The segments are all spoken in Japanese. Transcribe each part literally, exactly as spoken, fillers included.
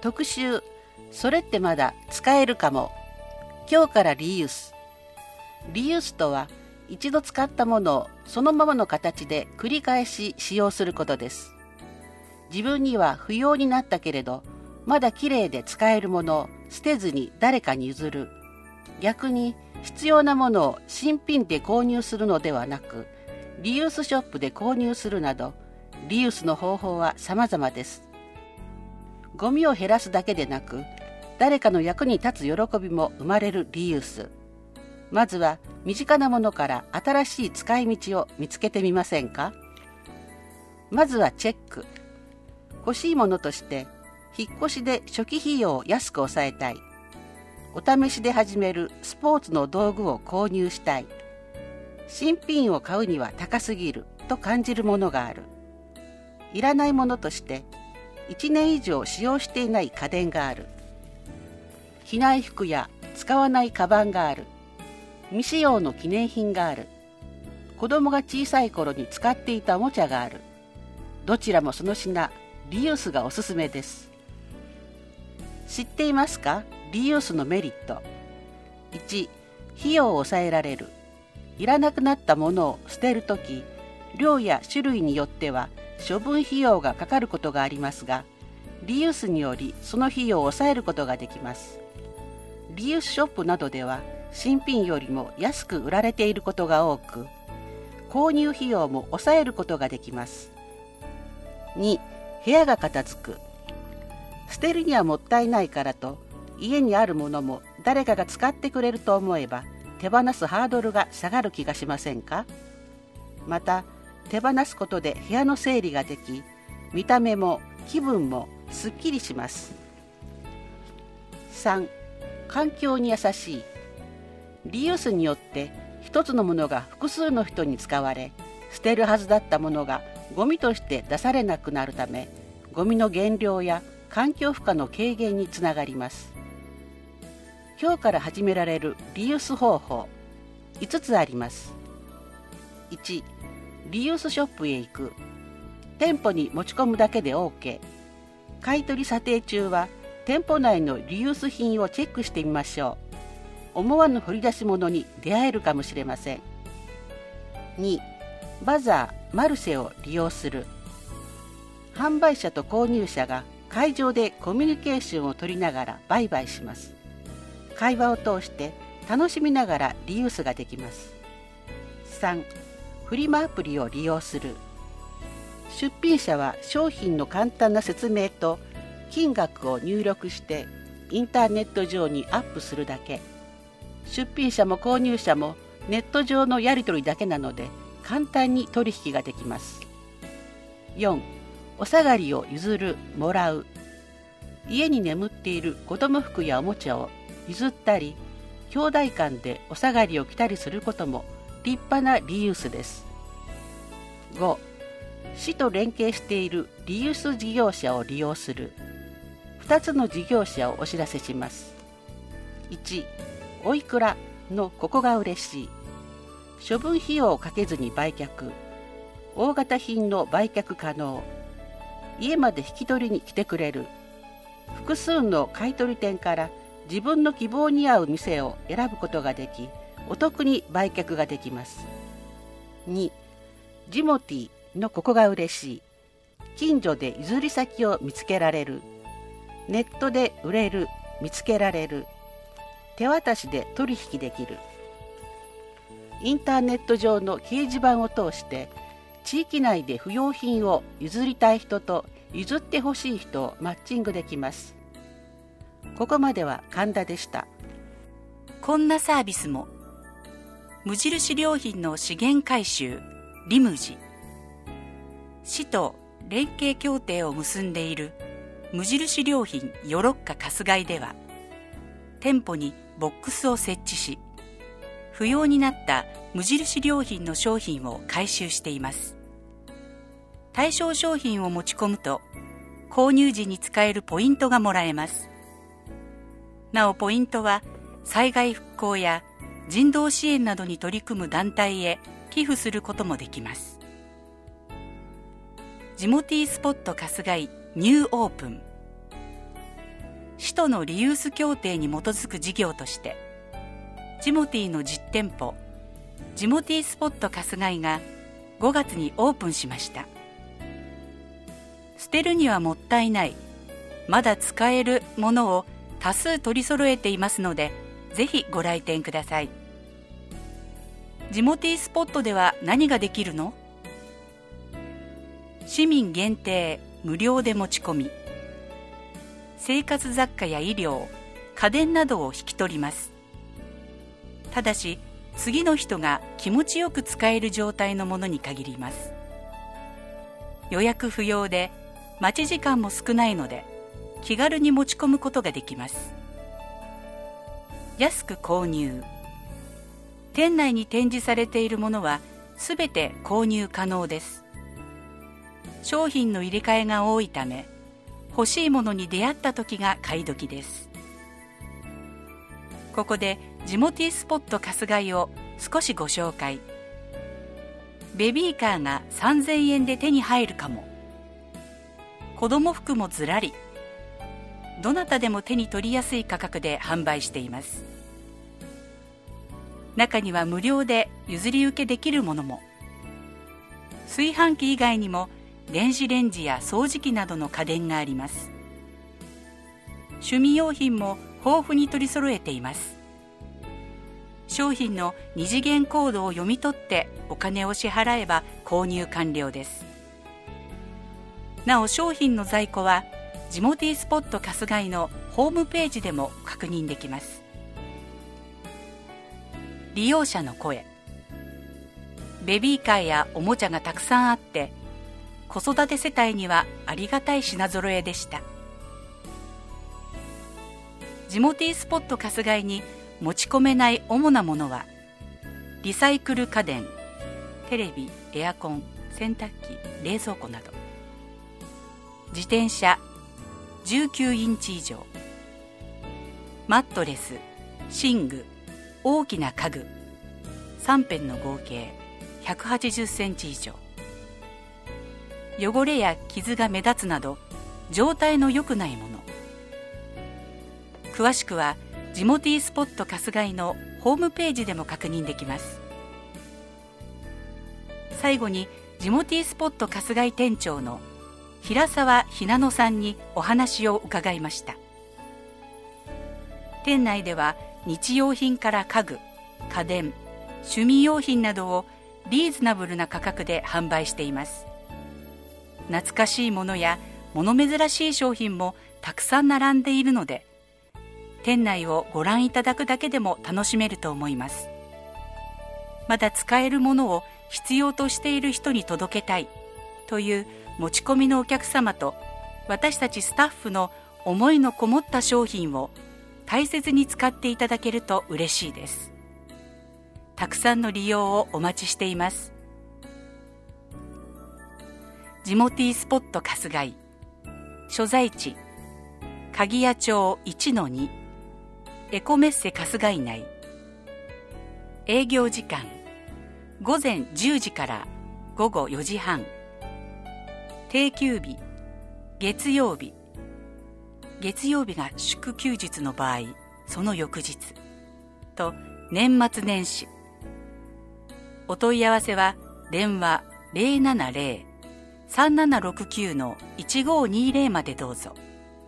特集、それってまだ使えるかも。今日からリユース。リユースとは、一度使ったものをそのままの形で繰り返し使用することです。自分には不要になったけれど、まだきれいで使えるものを捨てずに誰かに譲る。逆に必要なものを新品で購入するのではなく、リユースショップで購入するなど、リユースの方法は様々です。ゴミを減らすだけでなく、誰かの役に立つ喜びも生まれるリユース。まずは身近なものから新しい使い道を見つけてみませんか？まずはチェック。欲しいものとして、引っ越しで初期費用を安く抑えたい。お試しで始めるスポーツの道具を購入したい。新品を買うには高すぎると感じるものがある。いらないものとして、いちねん以上使用していない家電がある。着ない服や使わないカバンがある。未使用の記念品がある。子供が小さい頃に使っていたおもちゃがある。どちらもその品、リユースがおすすめです。知っていますか？リユースのメリット。いち、費用を抑えられる。いらなくなったものを捨てるとき、量や種類によっては処分費用がかかることがありますが、リユースによりその費用を抑えることができます。リユースショップなどでは新品よりも安く売られていることが多く、購入費用も抑えることができます。に、部屋が片付く。捨てるにはもったいないからと、家にあるものも誰かが使ってくれると思えば、手放すハードルが下がる気がしませんか？また、手放すことで部屋の整理ができ、見た目も気分もすっきりします。さん、環境に優しい。リユースによって一つのものが複数の人に使われ、捨てるはずだったものがゴミとして出されなくなるため、ゴミの減量や環境負荷の軽減につながります。今日から始められるリユース方法、いつつあります。いち、リユースショップへ行く。店舗に持ち込むだけで OK。買取査定中は店舗内のリユース品をチェックしてみましょう。思わぬ掘り出し物に出会えるかもしれません。に、バザー、マルシェを利用する。販売者と購入者が会場でコミュニケーションを取りながら売買します。会話を通して楽しみながらリユースができます。さん、フリマアプリを利用する。出品者は商品の簡単な説明と金額を入力してインターネット上にアップするだけ。出品者も購入者もネット上のやり取りだけなので簡単に取引ができます。よん、お下がりを譲る、もらう。家に眠っている子供服やおもちゃを譲ったり、兄弟間でお下がりを着たりすることも立派なリユースです。ご、市と連携しているリユース事業者を利用する。ふたつの事業者をお知らせします。いち、おいくらのここが嬉しい。処分費用をかけずに売却。大型品の売却可能。家まで引き取りに来てくれる。複数の買取店から自分の希望に合う店を選ぶことができ、お得に売却ができます。に、ジモティーのここが嬉しい。近所で譲り先を見つけられる。ネットで売れる、見つけられる。手渡しで取引できる。インターネット上の掲示板を通して地域内で不要品を譲りたい人と譲ってほしい人をマッチングできます。ここまでは神田でした。 こんなサービスも。無印良品の資源回収リムジ。市と連携協定を結んでいる無印良品よろっか春日井では、店舗にボックスを設置し、不要になった無印良品の商品を回収しています。対象商品を持ち込むと、購入時に使えるポイントがもらえます。なおポイントは、災害復興や人道支援などに取り組む団体へ寄付することもできます。ジモティースポット春日井ニューオープン。 使徒のリユース協定に基づく事業として、ジモティーの実店舗、ジモティースポット春日井がごがつにオープンしました。捨てるにはもったいない、まだ使えるものを多数取り揃えていますので、ぜひご来店ください。ジモティースポットでは何ができるの？市民限定無料で持ち込み、生活雑貨や医療、家電などを引き取ります。ただし、次の人が気持ちよく使える状態のものに限ります。予約不要で、待ち時間も少ないので、気軽に持ち込むことができます。安く購入。店内に展示されているものはすべて購入可能です。商品の入れ替えが多いため、欲しいものに出会った時が買い時です。ここでジモティースポット春日井を少しご紹介。ベビーカーがさんぜんえんで手に入るかも。子供服もずらり。どなたでも手に取りやすい価格で販売しています。中には無料で譲り受けできるものも。炊飯器以外にも電子レンジや掃除機などの家電があります。趣味用品も豊富に取り揃えています。商品の二次元コードを読み取ってお金を支払えば購入完了です。なお商品の在庫はジモティースポット春日井のホームページでも確認できます。利用者の声。ベビーカーやおもちゃがたくさんあって子育て世帯にはありがたい品揃えでした。ジモティースポット春日井に持ち込めない主なものはリサイクル家電、テレビ、エアコン、洗濯機、冷蔵庫など、自転車じゅうきゅうインチ以上、マットレス、寝具、大きな家具さん辺の合計ひゃくはちじゅっセンチ以上、汚れや傷が目立つなど状態の良くないもの。詳しくはジモティースポット春日井のホームページでも確認できます。最後にジモティースポット春日井店長の平沢ひなのさんにお話を伺いました。店内では日用品から家具、家電、趣味用品などをリーズナブルな価格で販売しています。懐かしいものや物珍しい商品もたくさん並んでいるので、店内をご覧いただくだけでも楽しめると思います。まだ使えるものを必要としている人に届けたいという持ち込みのお客様と私たちスタッフの思いのこもった商品を大切に使っていただけると嬉しいです。たくさんの利用をお待ちしています。ジモティースポット春日井、所在地鍵屋町 いちのに エコメッセ春日井内、営業時間午前じゅうじから午後よじはん、定休日月曜日、月曜日が祝休日の場合その翌日と年末年始。お問い合わせは電話 ゼロななゼロ さんななろくきゅう のいちごにゼロ までどうぞ。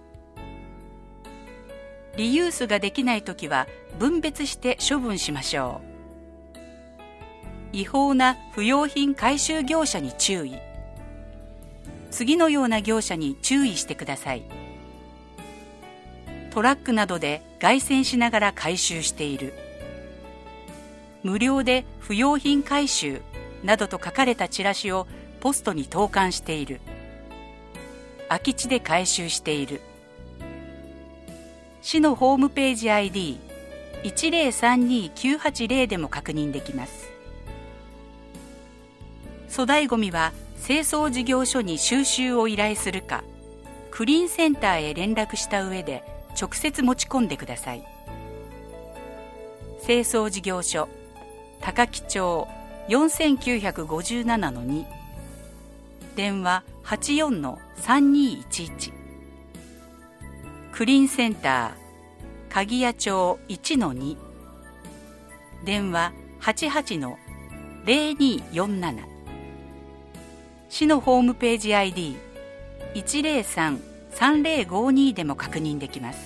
リユースができないときは分別して処分しましょう。違法な不用品回収業者に注意。次のような業者に注意してください。トラックなどで凱旋しながら回収している。無料で不用品回収などと書かれたチラシをポストに投函している。空き地で回収している。市のホームページ アイディーいちゼロさんにきゅうはちゼロ でも確認できます。粗大ごみは清掃事業所に収集を依頼するか、クリーンセンターへ連絡した上で直接持ち込んでください。清掃事業所高木町 よんきゅうごななのに、電話 はちよんのさんにいちいち、 クリーンセンター鍵屋町 いちのに、 電話 はちはちのゼロにーよんなな、 市のホームページ アイディーいちゼロさんさんゼロごに でも確認できます。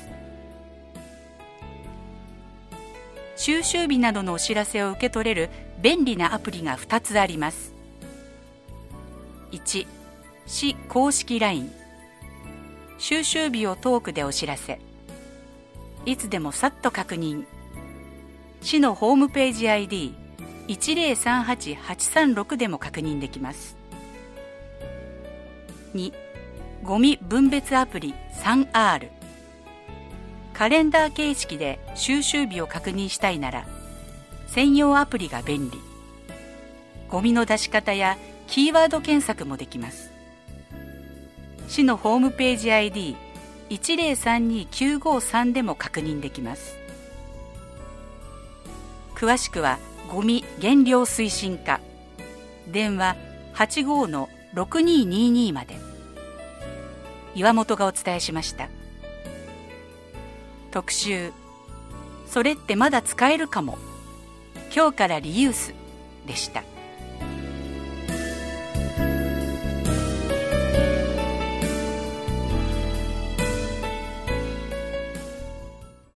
収集日などのお知らせを受け取れる便利なアプリがふたつあります。いち、市公式 ライン、 収集日をトークでお知らせ、いつでもさっと確認。市のホームページ アイディーいちゼロさんはちはちさんろく でも確認できます。に、ゴミ分別アプリ スリーアール、 カレンダー形式で収集日を確認したいなら専用アプリが便利。ゴミの出し方やキーワード検索もできます。市のホームページ アイディーいちゼロさんにきゅうごさん でも確認できます。詳しくはゴミ減量推進課、電話 はちごのろくにーにーにー まで。岩本がお伝えしました。特集、それってまだ使えるかも、今日からリユースでした。